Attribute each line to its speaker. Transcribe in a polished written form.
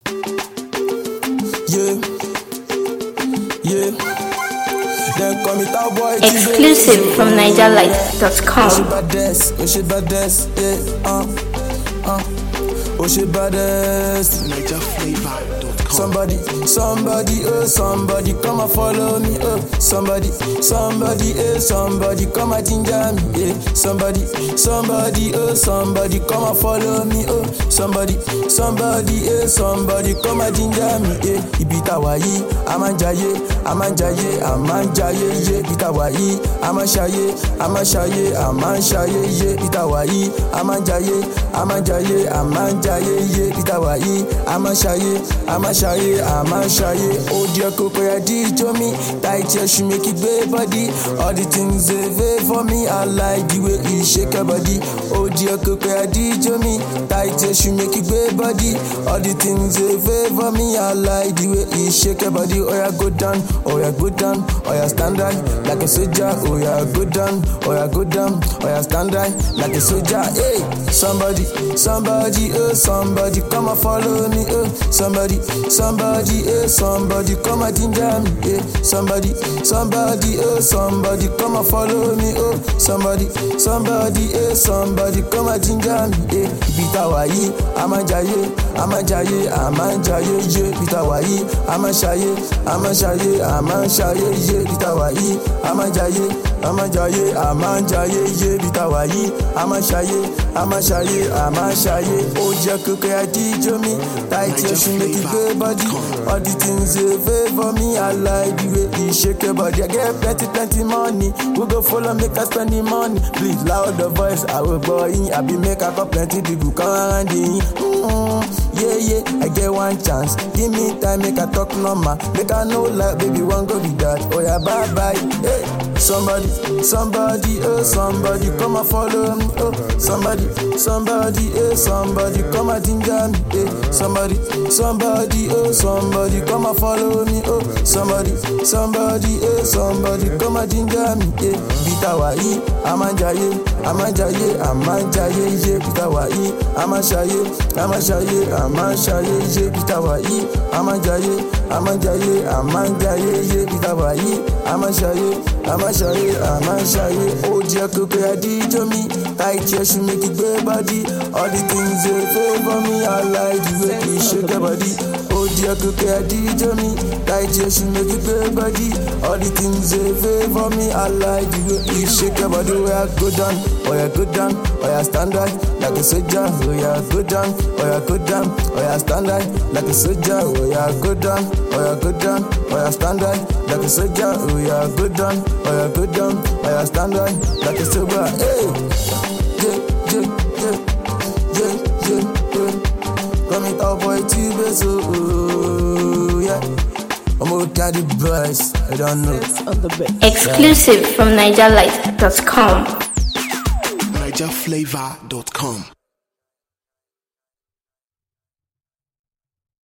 Speaker 1: Yeah. Then call me Top Boy.
Speaker 2: Exclusive from NigerLight.com.
Speaker 1: She baddest, yeah. She baddest.
Speaker 3: NigerFlavor.com.
Speaker 1: Somebody, come and follow me, Somebody, come and ginger me, yeah. Somebody, come and follow me, Somebody, come and ginger me, yeah. Ibitawayi, amanjaye, yeah. Ibitawayi, amashaye, yeah. Ibitawayi, amanjaye, yeah. Ibitawayi, amashaye. Oh dear Coco, ya DJ me. Tight your shoe make it great body. All the things they veil for me. I like the way you shake your body. Oh dear Coco, ya DJ me. Tight your shoe make it great body. All the things they veil for me. I like the way you shake your body. Oh yeah, go down. Oh yeah, stand right like a soldier. Oh yeah, go down. Oh yeah, stand right like a soldier. Hey, somebody, come and follow me. Somebody, come and ginger me. Yeah. Somebody, come and follow me. Somebody, come and ginger me. Yeah. Ibitawayi, amanjaye, yeah. Ibitawayi, amashaye, yeah. Ibitawayi, amanjaye, yeah. Ibitawayi, amashaye. Oh, Jacob, I teach me. Tight your shoe, make it good body. All the things you favor me, I like the way you shake your body. I get plenty money. We go follow, make us spend the money. Please loud the voice, I will boy in. I be make up plenty people come around in. Yeah, I get one chance. Give me time, make I talk normal. Make I know like baby one go be that. Oh yeah, bye. Hey, somebody, come and follow me. Somebody, come and ginger me. Hey, somebody, come and follow me. Somebody, come and ginger me. Hey, Ibitawayi, amanjaye, yeah. Ibitawayi, amashaye, yeah. Ibitawayi, amanjaye, yeah. Ibitawayi, amashaye. Oh dear Coco, ya DJ me. Tight your shoe, make it great body. All the things you favor me, I like the way you shake your body. Oh dear Coco, ya DJ me. Tight your shoe, make it great body. All the things you favor me, I like the way you shake your body. Oh yeah, go down. Oh yeah, stand right like a soldier. Oh yeah, go down. Oh yeah, stand right like a soldier. Oh yeah, go down. Oh yeah, stand right like a soldier. Oh yeah, go down. Oh yeah, stand right like a soldier. Hey, yeah. Come it out, boy, TV, so yeah. I'm gonna carry the boys. I don't know.
Speaker 2: Exclusive from NigerLight.com.
Speaker 3: NigerFlavor.com.